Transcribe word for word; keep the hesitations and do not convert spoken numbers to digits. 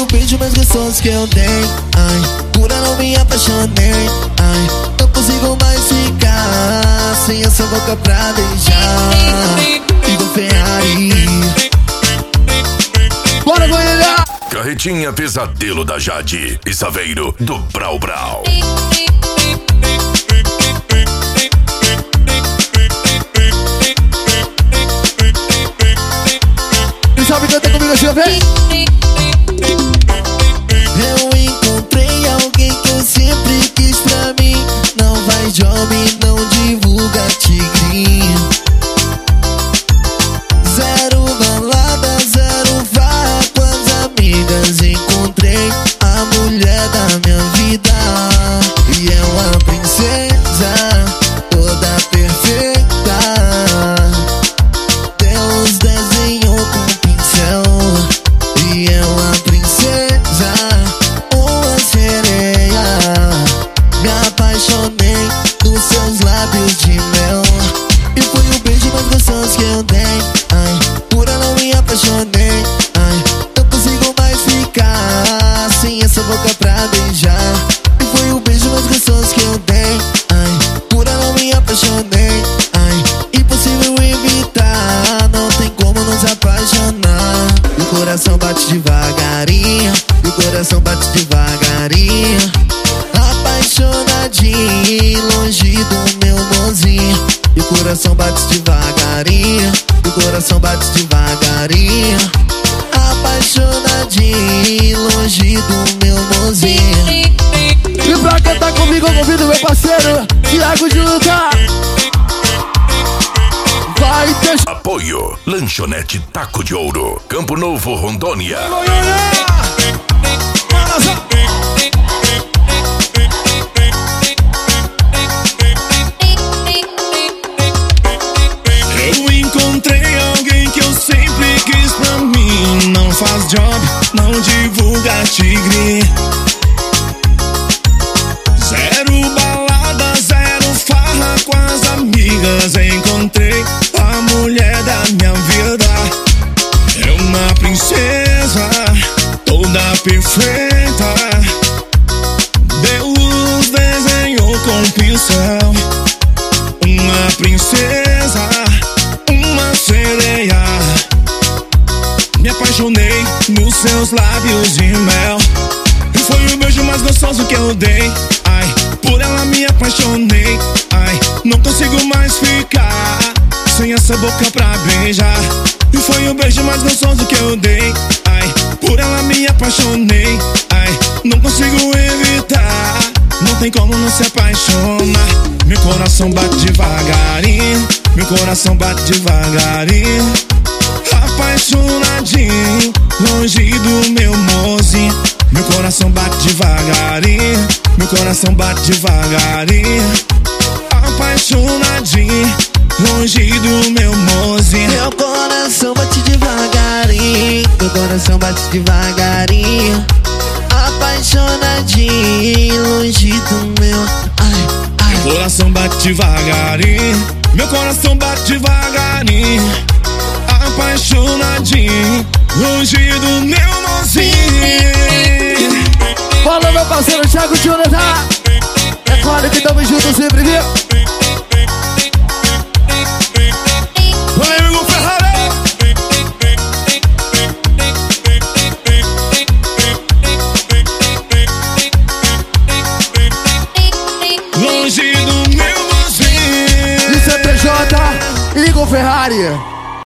o beijo mais gostoso que eu dei. Ai, por ela eu me apaixonei. Ai, não consigo mais ficar sem essa boca pra beijar. Igual Ferrari. Bora, Goiânia! Carretinha Pesadelo da Jade e Saveiro do Brau Brau. E sabe cantar comigo, deixa eu ver? Eu encontrei alguém que eu sempre quis pra mim. Não faz job, não divulga tigrinho. Zero balada, zero farra com as amigas. Encontrei a mulher da minha vida. E é uma princesa, toda perfeita. Deus desenhou com pincel. E é uma princesa, uma sereia. Me apaixonei nos seus lábios de mel. E foi o beijo mais gostoso que eu dei. Ai, por ela eu me apaixonei. Ai, não consigo mais ficar sem essa boca pra beijar. E foi o beijo mais gostoso que eu dei. Ai, por ela eu me apaixonei. Ai, impossível evitar, não tem como não se apaixonar. E o coração bate devagarinho, e o coração bate devagarinho. Apaixonadinho, longe do meu mozinho. E o coração bate devagarinho, e o coração bate devagarinho. Apaixonadinho, longe do meu mozinho. E pra cantar comigo, eu convido meu parceiro Thiago de Luta. Vai ter... Apoio Lanchonete Taco de Ouro, Campo Novo, Rondônia. Eu encontrei alguém que eu sempre quis pra mim. Não faz job, não divulga tigre. Zero balada, zero farra com as amigas. Encontrei a mulher da minha vida. É uma princesa, toda perfeita. Deus desenhou com pincel. Uma princesa, uma sereia. Me apaixonei nos seus lábios de mel. E foi o beijo mais gostoso que eu dei. Ai, por ela me apaixonei. Ai, não consigo mais ficar sem essa boca pra beijar. E foi o beijo mais gostoso que eu dei. Ai, por ela me apaixonei. Ai, não consigo evitar, não tem como não se apaixonar. Meu coração bate devagarinho, meu coração bate devagarinho. Apaixonadinho, longe do meu mozinho. Meu coração bate devagarinho, meu coração bate devagarinho. Apaixonadinho, longe do meu mozinho. Meu coração bate devagarinho, meu coração bate devagarinho. Apaixonadinho, longe do meu. Ai, ai. Meu coração bate devagarinho, meu coração bate devagarinho. Apaixonadinho, longe do meu mozinho. Fala, meu parceiro Thiago de Luta. É claro que tamo juntos sempre, viu? Olha aí, meu Ferrari. Longe do meu mozinho. Isso é P J, Igor Ferrari.